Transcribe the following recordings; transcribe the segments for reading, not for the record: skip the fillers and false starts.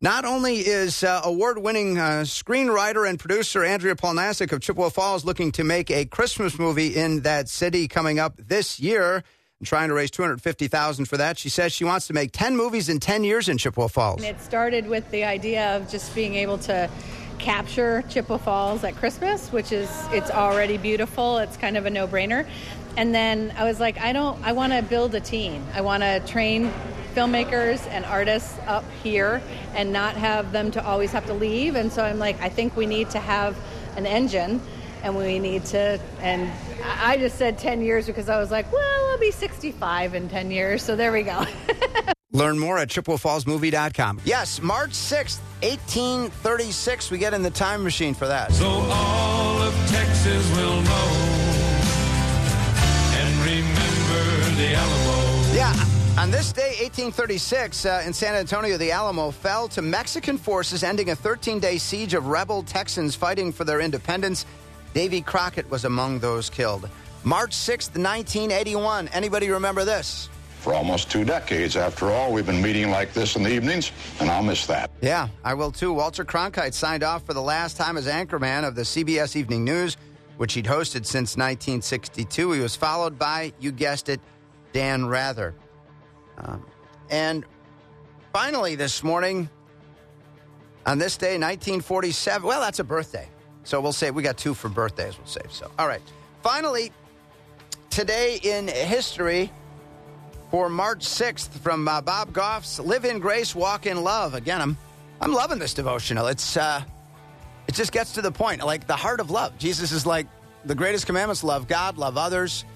Not only is award-winning screenwriter and producer Andrea Polnasek of Chippewa Falls looking to make a Christmas movie in that city coming up this year and trying to raise $250,000 for that, she says she wants to make 10 movies in 10 years in Chippewa Falls. It started with the idea of just being able to capture Chippewa Falls at Christmas, which is, it's already beautiful. It's kind of a no-brainer. And then I was like, I want to build a team. I want to train filmmakers and artists up here and not have them to always have to leave. And so I'm like, I think we need to have an engine, and we need to, and I just said 10 years because I was like, well, I'll be 65 in 10 years. So there we go. Learn more at ChippewaFallsMovie.com. Yes, March 6th, 1836. We get in the time machine for that. So all of Texas will know and remember the Alamo. Yeah. On this day, 1836, in San Antonio, the Alamo fell to Mexican forces, ending a 13-day siege of rebel Texans fighting for their independence. Davy Crockett was among those killed. March 6th, 1981. Anybody remember this? For almost 2 decades, after all, we've been meeting like this in the evenings, and I'll miss that. Yeah, I will too. Walter Cronkite signed off for the last time as anchorman of the CBS Evening News, which he'd hosted since 1962. He was followed by, you guessed it, Dan Rather. And finally this morning, on this day, 1947, well, that's a birthday. So we'll say we got 2 for birthdays, we'll say. So, all right. Finally, today in history for March 6th from Bob Goff's Live in Grace, Walk in Love. Again, I'm loving this devotional. It just gets to the point, like the heart of love. Jesus is like the greatest commandments: love God, love others.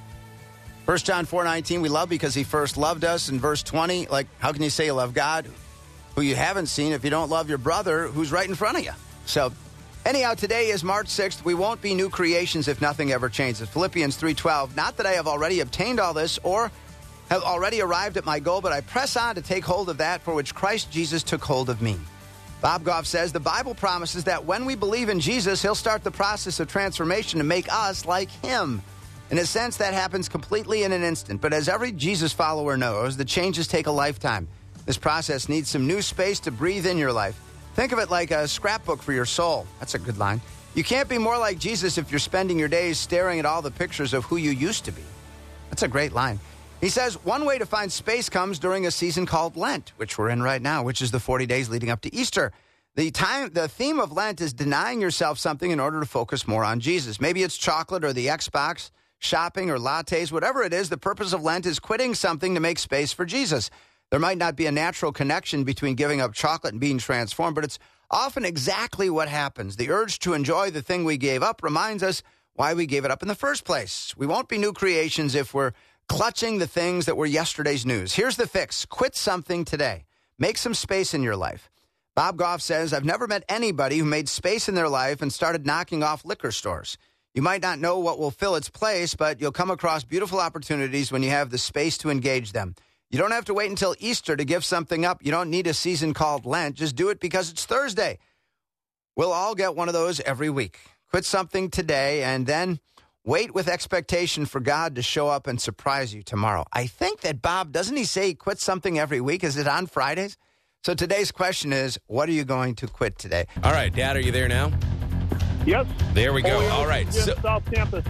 1 John 4:19, we love because he first loved us. In verse 20, like, how can you say you love God who you haven't seen if you don't love your brother who's right in front of you? So, anyhow, today is March 6th. We won't be new creations if nothing ever changes. Philippians 3:12, not that I have already obtained all this or have already arrived at my goal, but I press on to take hold of that for which Christ Jesus took hold of me. Bob Goff says the Bible promises that when we believe in Jesus, he'll start the process of transformation to make us like him. In a sense, that happens completely in an instant. But as every Jesus follower knows, the changes take a lifetime. This process needs some new space to breathe in your life. Think of it like a scrapbook for your soul. That's a good line. You can't be more like Jesus if you're spending your days staring at all the pictures of who you used to be. That's a great line. He says one way to find space comes during a season called Lent, which we're in right now, which is the 40 days leading up to Easter. The theme of Lent is denying yourself something in order to focus more on Jesus. Maybe it's chocolate or the Xbox, shopping or lattes, whatever it is. The purpose of Lent is quitting something to make space for Jesus. There might not be a natural connection between giving up chocolate and being transformed, but it's often exactly what happens. The urge to enjoy the thing we gave up reminds us why we gave it up in the first place. We won't be new creations if we're clutching the things that were yesterday's news. Here's the fix. Quit something today. Make some space in your life. Bob Goff says, I've never met anybody who made space in their life and started knocking off liquor stores. You might not know what will fill its place, but you'll come across beautiful opportunities when you have the space to engage them. You don't have to wait until Easter to give something up. You don't need a season called Lent. Just do it because it's Thursday. We'll all get one of those every week. Quit something today and then wait with expectation for God to show up and surprise you tomorrow. I think that Bob, doesn't he say quit something every week? Is it on Fridays? So today's question is, what are you going to quit today? All right, Dad, are you there now? Yes. There we go. Oh, yeah. All right. So, South Campus.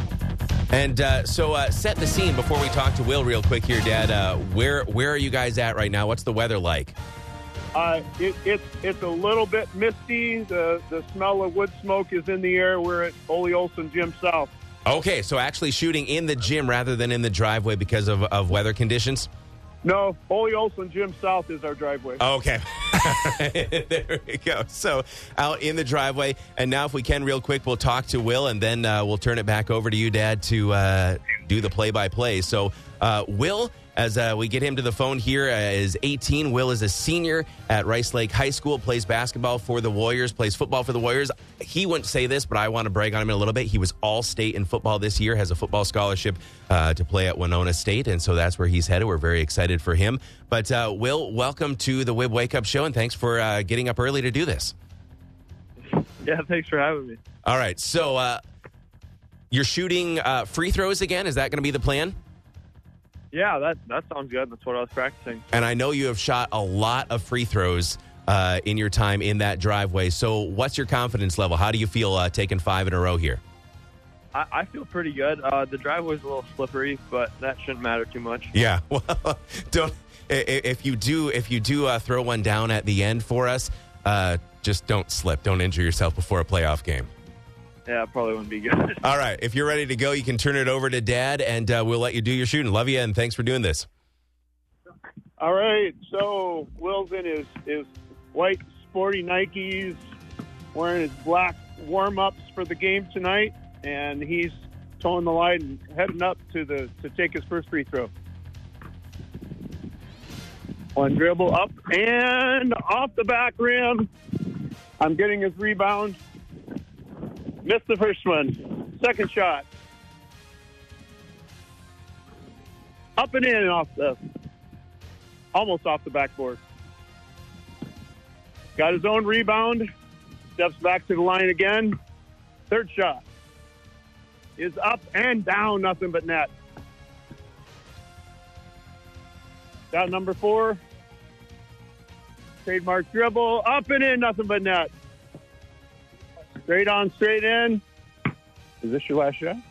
And so set the scene before we talk to Will real quick here, Dad. Where are you guys at right now? What's the weather like? It's a little bit misty. The smell of wood smoke is in the air. We're at Ole Olson Gym South. Okay, so actually shooting in the gym rather than in the driveway because of weather conditions? No, Ole Olson Gym South is our driveway. Okay. There we go. So out in the driveway. And now if we can real quick, we'll talk to Will, and then we'll turn it back over to you, Dad, to do the play-by-play. So Will, as we get him to the phone here, is 18. Will is a senior at Rice Lake High School, plays basketball for the Warriors, plays football for the Warriors. He wouldn't say this, but I want to brag on him in a little bit. He was all-state in football this year, has a football scholarship to play at Winona State, and so that's where he's headed. We're very excited for him. But Will, welcome to the WIB Wake Up Show, and thanks for getting up early to do this. Yeah, thanks for having me. All right, so you're shooting free throws again? Is that going to be the plan? Yeah, that sounds good. That's what I was practicing. And I know you have shot a lot of free throws in your time in that driveway. So what's your confidence level? How do you feel taking 5 in a row here? I feel pretty good. The driveway's a little slippery, but that shouldn't matter too much. Yeah, well, if you do throw one down at the end for us, just don't slip. Don't injure yourself before a playoff game. Yeah, it probably wouldn't be good. All right, if you're ready to go, you can turn it over to Dad, and we'll let you do your shooting. Love you, and thanks for doing this. All right, so Will's in his white sporty Nikes, wearing his black warm-ups for the game tonight, and he's towing the line and heading up to take his first free throw. One dribble up and off the back rim. I'm getting his rebound. Missed the first one. Second shot. Up and in and almost off the backboard. Got his own rebound. Steps back to the line again. Third shot is up and down, nothing but net. Shot number 4. Trademark dribble, up and in, nothing but net. Straight on, straight in. Is this your last shot?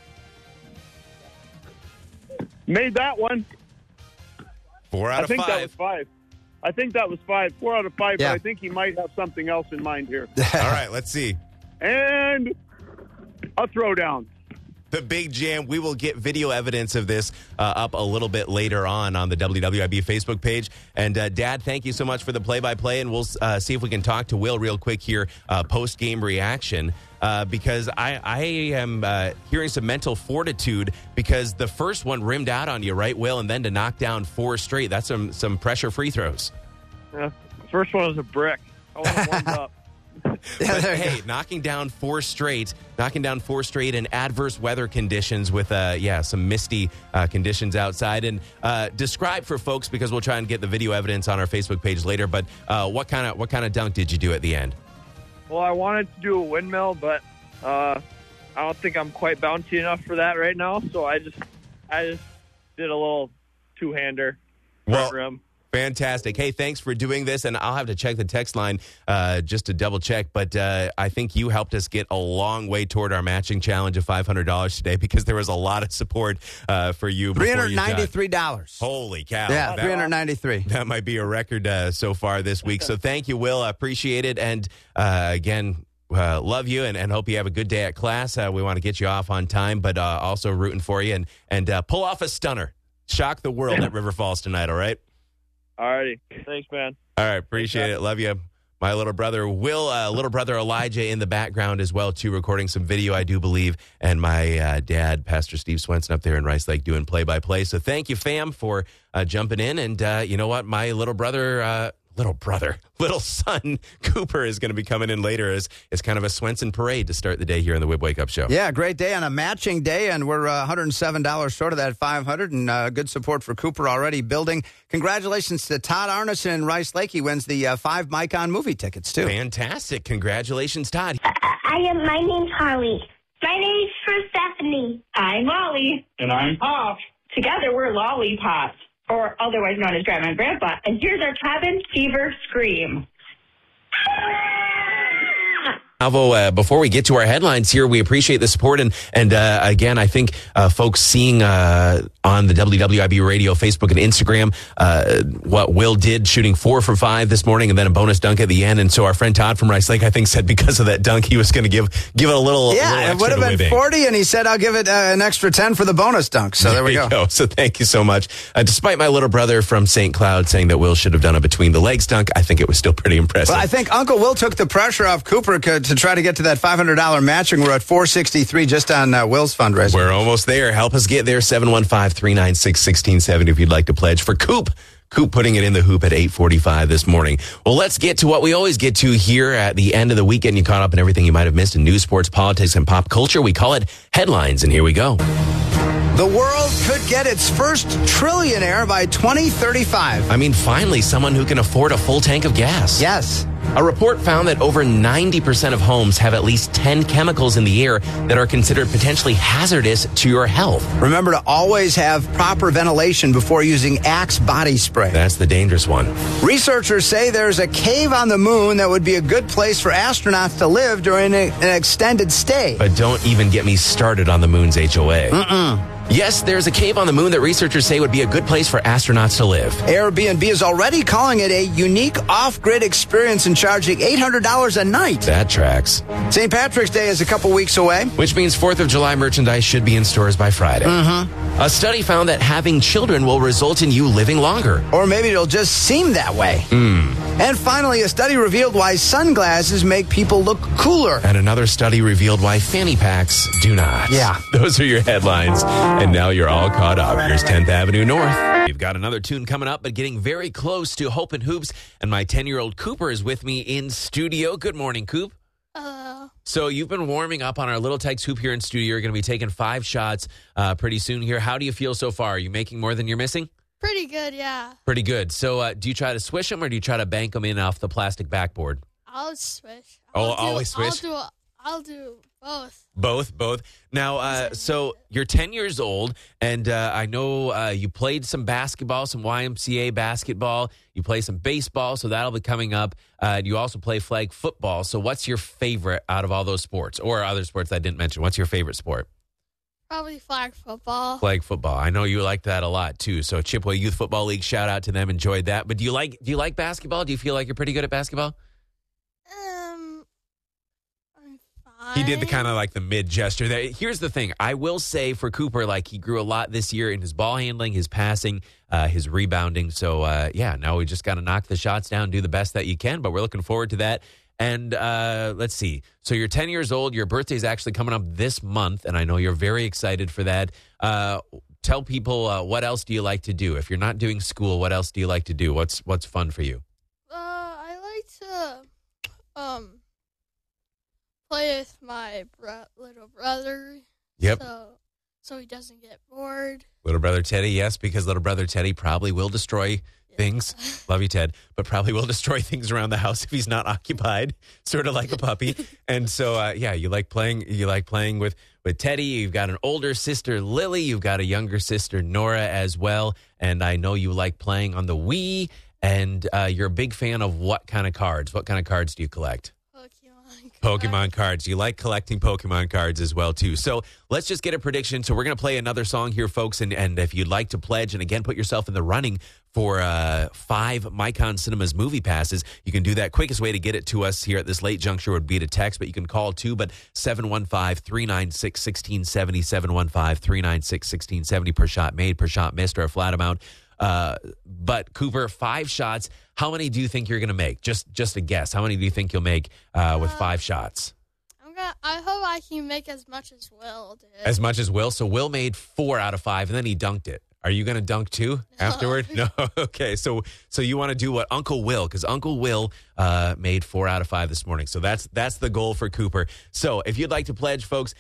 Made that one. 4 out of 5. I think that was 5. I think that was 5. 4 out of 5, Yeah. but I think he might have something else in mind here. All right, let's see. And a throwdown. The big jam. We will get video evidence of this up a little bit later on the WWIB Facebook page. And Dad, thank you so much for the play-by-play, and we'll see if we can talk to Will real quick here post-game reaction because I am hearing some mental fortitude because the first one rimmed out on you, right, Will? And then to knock down 4 straight, that's some pressure free throws. Yeah, first one was a brick. I wasn't warmed up. But, hey, knocking down 4 straight in adverse weather conditions with some misty conditions outside. And describe for folks, because we'll try and get the video evidence on our Facebook page later, but what kind of dunk did you do at the end? Well, I wanted to do a windmill, but I don't think I'm quite bouncy enough for that right now, so I just did a little two-hander front rim. Fantastic. Hey, thanks for doing this, and I'll have to check the text line just to double check, but I think you helped us get a long way toward our matching challenge of $500 today because there was a lot of support for you. $393. Holy cow. Yeah, $393. That might be a record so far this week. So thank you, Will. I appreciate it, and again, love you and hope you have a good day at class. We want to get you off on time, but also rooting for you and pull off a stunner. Shock the world at River Falls tonight, all right? All righty. Thanks, man. All right. Appreciate it. Love you. My little brother, Will, little brother Elijah in the background as well, too, recording some video, I do believe, and my dad, Pastor Steve Swenson, up there in Rice Lake doing play-by-play. So thank you, fam, for jumping in. And you know what? My little son, Cooper, is going to be coming in later as kind of a Swenson parade to start the day here on the Wib Wake Up Show. Yeah, great day on a matching day, and we're $107 short of that $500, and good support for Cooper already building. Congratulations to Todd Arneson in Rice Lake. He wins the 5 Micon movie tickets, too. Fantastic. Congratulations, Todd. My name's Holly. My name's Stephanie. I'm Molly. And I'm Pop. Together, we're Lollipops, or otherwise known as Grandma and Grandpa. And here's our cabin fever scream. Alvo, before we get to our headlines here, we appreciate the support. And again, I think folks seeing on the WWIB radio, Facebook, and Instagram what Will did, shooting 4 for 5 this morning and then a bonus dunk at the end. And so our friend Todd from Rice Lake, I think, said because of that dunk, he was going to give it a little Yeah, it would have been 40, and he said, I'll give it an extra 10 for the bonus dunk. So there we go. So thank you so much. Despite my little brother from St. Cloud saying that Will should have done a between the legs dunk, I think it was still pretty impressive. Well, I think Uncle Will took the pressure off Cooper to try to get to that $500 matching. We're at $463 just on Will's fundraiser. We're almost there. Help us get there. 715-396-1670 if you'd like to pledge for Coop. Coop putting it in the hoop at 8:45 this morning. Well, let's get to what we always get to here at the end of the weekend. You caught up on everything you might have missed in news, sports, politics, and pop culture. We call it headlines, and here we go. The world could get its first trillionaire by 2035. I mean, finally, someone who can afford a full tank of gas. Yes. A report found that over 90% of homes have at least 10 chemicals in the air that are considered potentially hazardous to your health. Remember to always have proper ventilation before using Axe body spray. That's the dangerous one. Researchers say there's a cave on the moon that would be a good place for astronauts to live during an extended stay. But don't even get me started on the moon's HOA. Yes, there's a cave on the moon that researchers say would be a good place for astronauts to live. Airbnb is already calling it a unique off-grid experience and charging $800 a night. That tracks. St. Patrick's Day is a couple weeks away. Which means 4th of July merchandise should be in stores by Friday. A study found that having children will result in you living longer. Or maybe it'll just seem that way. And finally, a study revealed why sunglasses make people look cooler. And another study revealed why fanny packs do not. Yeah. Those are your headlines. And now you're all caught up. Here's 10th Avenue North. We've got another tune coming up, but getting very close to Hope and Hoops. And my 10-year-old Cooper is with me in studio. Good morning, Coop. So you've been warming up on our Little Tex Hoop here in studio. You're going to be taking 5 shots pretty soon here. How do you feel so far? Are you making more than you're missing? Pretty good, yeah. Pretty good. So do you try to swish them or do you try to bank them in off the plastic backboard? I'll swish. Always swish? I'll do both. Both. Now, so you're 10 years old, and I know you played some basketball, some YMCA basketball. You play some baseball, so that'll be coming up. You also play flag football. So what's your favorite out of all those sports or other sports I didn't mention? What's your favorite sport? Probably flag football. Flag football. I know you like that a lot, too. So Chippewa Youth Football League, shout out to them. Enjoyed that. But do you like basketball? Do you feel like you're pretty good at basketball? I'm fine. He did the kind of like the mid gesture there. Here's the thing. I will say for Cooper, like he grew a lot this year in his ball handling, his passing, his rebounding. So, now we just got to knock the shots down, do the best that you can. But we're looking forward to that. And let's see. So you're 10 years old. Your birthday is actually coming up this month, and I know you're very excited for that. Tell people what else do you like to do? If you're not doing school, what else do you like to do? What's fun for you? I like to play with my little brother. Yep. So he doesn't get bored. Little brother Teddy, yes, because little brother Teddy probably will destroy things. Love you, Ted, but probably will destroy things around the house if he's not occupied, sort of like a puppy. And so, you like playing with Teddy. You've got an older sister, Lily. You've got a younger sister, Nora, as well. And I know you like playing on the Wii, and you're a big fan of what kind of cards? What kind of cards do you collect? Pokemon cards. You like collecting Pokemon cards as well, too. So let's just get a prediction. So we're going to play another song here, folks. And if you'd like to pledge and, again, put yourself in the running for 5 Micon Cinemas movie passes, you can do that. Quickest way to get it to us here at this late juncture would be to text, but you can call, too. But 715-396-1670, 715-396-1670 per shot made, per shot missed, or a flat amount. But Cooper, 5 shots. How many do you think you're going to make? Just a guess. How many do you think you'll make with 5 shots? I hope I can make as much as Will did. As much as Will? So Will made 4 out of 5, and then he dunked it. Are you going to dunk too afterward? No. Okay. So you want to do what Uncle Will, because Uncle Will made 4 out of 5 this morning. So that's the goal for Cooper. So if you'd like to pledge, folks,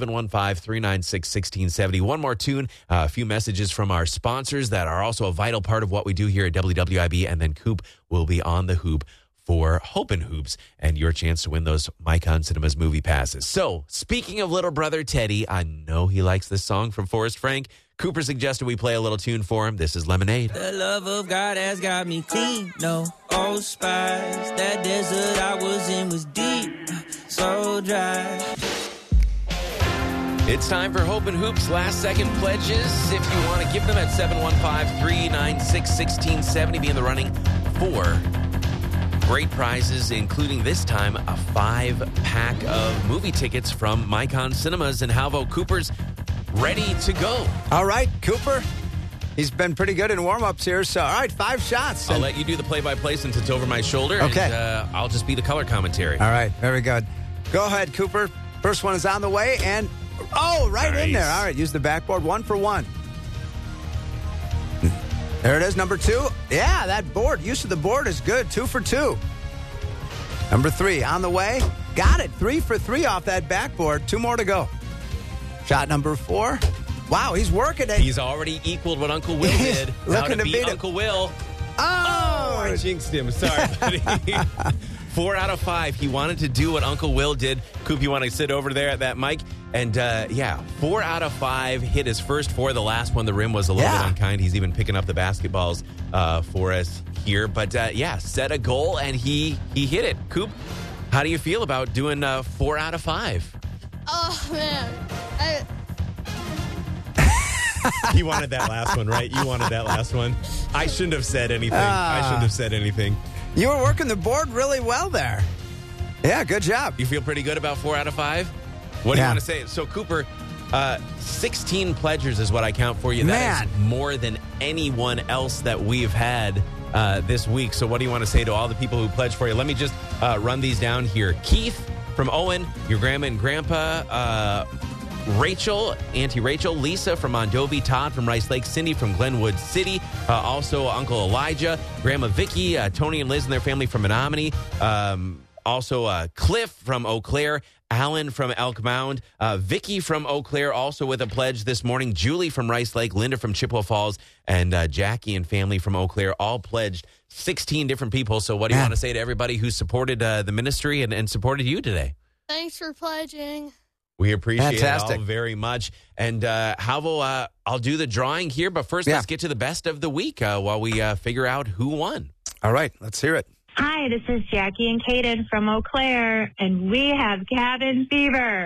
715-396-1670. One more tune, a few messages from our sponsors that are also a vital part of what we do here at WWIB, and then Coop will be on the hoop for Hope and Hoops and your chance to win those Micon Cinemas movie passes. So, speaking of little brother Teddy, I know he likes this song from Forrest Frank. Cooper suggested we play a little tune for him. This is Lemonade. The love of God has got me clean, no old spice. That desert I was in was deep, so dry. It's time for Hope and Hoops last second pledges. If you want to give them at 715-396-1670, be in the running for great prizes, including this time a 5-pack of movie tickets from Micon Cinemas. And how about Cooper's ready to go? All right, Cooper. He's been pretty good in warm-ups here. So, all right, 5 shots. I'll let you do the play-by-play since it's over my shoulder. Okay. And I'll just be the color commentary. All right, very good. Go ahead, Cooper. First one is on the way, and right in there. All right, use the backboard. 1 for 1. There it is, number 2. Yeah, that board. Use of the board is good. 2 for 2. Number 3 on the way. Got it. 3 for 3 off that backboard. 2 more to go. Shot number 4. Wow, he's working it. He's already equaled what Uncle Will did. Looking to beat Uncle Will. Oh, I jinxed him. Sorry, buddy. 4 out of 5. He wanted to do what Uncle Will did. Coop, you want to sit over there at that mic? And 4 out of 5. Hit his first 4. The last one, the rim was a little bit unkind. He's even picking up the basketballs for us here. But set a goal and he hit it. Coop, how do you feel about doing 4 out of 5? Oh, man. You wanted that last one, right? You wanted that last one. I shouldn't have said anything. You were working the board really well there. Yeah, good job. You feel pretty good about 4 out of 5? What do you want to say? So, Cooper, 16 pledgers is what I count for you. That is more than anyone else that we've had this week. So what do you want to say to all the people who pledged for you? Let me just run these down here. Keith from Owen, your grandma and grandpa, Rachel, Auntie Rachel, Lisa from Mondovi, Todd from Rice Lake, Cindy from Glenwood City, also Uncle Elijah, Grandma Vicky, Tony and Liz and their family from Menominee, also Cliff from Eau Claire, Alan from Elk Mound, Vicky from Eau Claire also with a pledge this morning, Julie from Rice Lake, Linda from Chippewa Falls, and Jackie and family from Eau Claire all pledged. 16 different people. So what do you want to say to everybody who supported the ministry and supported you today? Thanks for pledging. We appreciate it all very much. And Halvo, I'll do the drawing here, but first let's get to the best of the week while we figure out who won. All right, let's hear it. Hi, this is Jackie and Caden from Eau Claire, and we have cabin fever.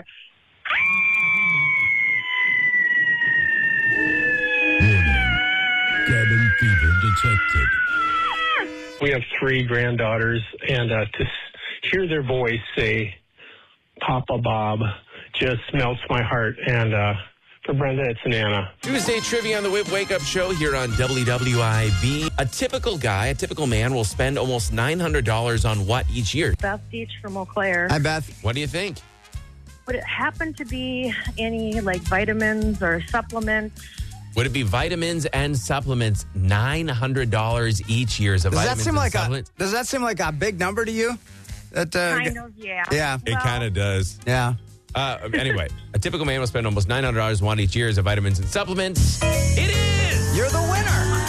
Cabin fever detected. We have 3 granddaughters, and to hear their voice say, Papa Bob, just melts my heart. And for Brenda, it's Nana. Tuesday trivia on the Whip Wake Up Show here on WWIB. A typical man will spend almost $900 on what each year? Beth Beach from Eau Claire. Hi, Beth. What do you think? Would it happen to be any like vitamins or supplements? Would it be vitamins and supplements? $900 each year is a vitamins and supplements. Does that seem like a big number to you? Kind of, yeah. Yeah. It kind of does. Yeah. Anyway, a typical man will spend almost $900 one each year as a vitamins and supplements. It is! You're the winner!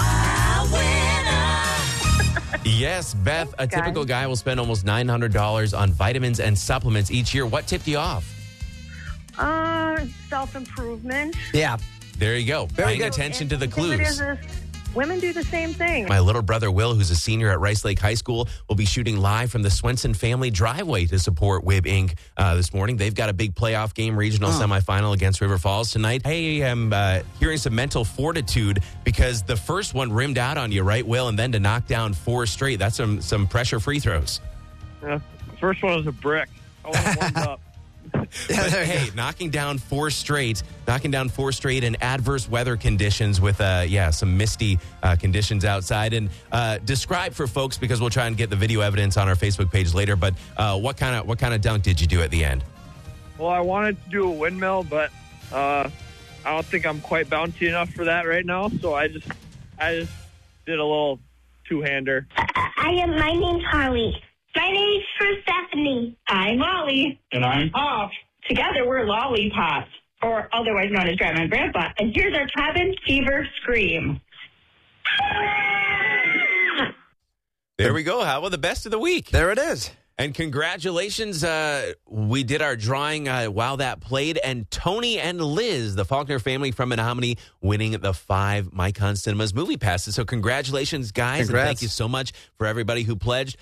Yes, Beth, a typical guy will spend almost $900 on vitamins and supplements each year. What tipped you off? Self-improvement. Yeah. There you go. Paying attention to the clues. Women do the same thing. My little brother, Will, who's a senior at Rice Lake High School, will be shooting live from the Swenson family driveway to support WIB Inc. This morning. They've got a big playoff game, regional semifinal against River Falls tonight. I am hearing some mental fortitude because the first one rimmed out on you, right, Will? And then to knock down 4 straight, that's some pressure free throws. Yeah, the first one was a brick. I wasn't warmed up. But hey, knocking down 4 straight in adverse weather conditions with some misty conditions outside. And describe for folks, because we'll try and get the video evidence on our Facebook page later, but what kind of dunk did you do at the end? Well, I wanted to do a windmill, but I don't think I'm quite bouncy enough for that right now, so I just did a little two-hander. My name's Harley. My name's Stephanie. I'm Molly. And I'm Pop. Together, we're Lollipops, or otherwise known as Grandma and Grandpa. And here's our cabin fever scream. There we go. How about the best of the week? There it is. And congratulations. We did our drawing while that played. And Tony and Liz, the Faulkner family from Menominee, winning the 5 Micon Cinemas movie passes. So congratulations, guys. Congrats. And thank you so much for everybody who pledged.